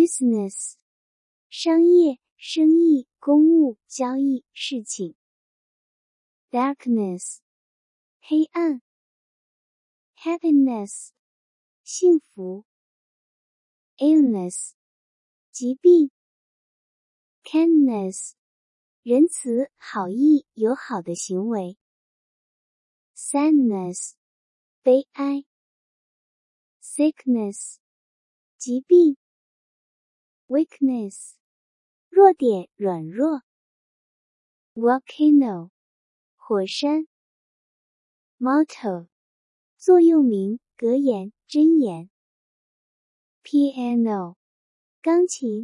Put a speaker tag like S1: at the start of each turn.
S1: business 商业、生意、公务、交易、事情。darkness 黑暗。happiness 幸福。illness 疾病。kindness 仁慈、好意、友好的行为。sadness 悲哀。sickness 疾病。weakness 弱点、软弱。volcano 火山。motto 座右铭、格言、箴言。piano 钢琴。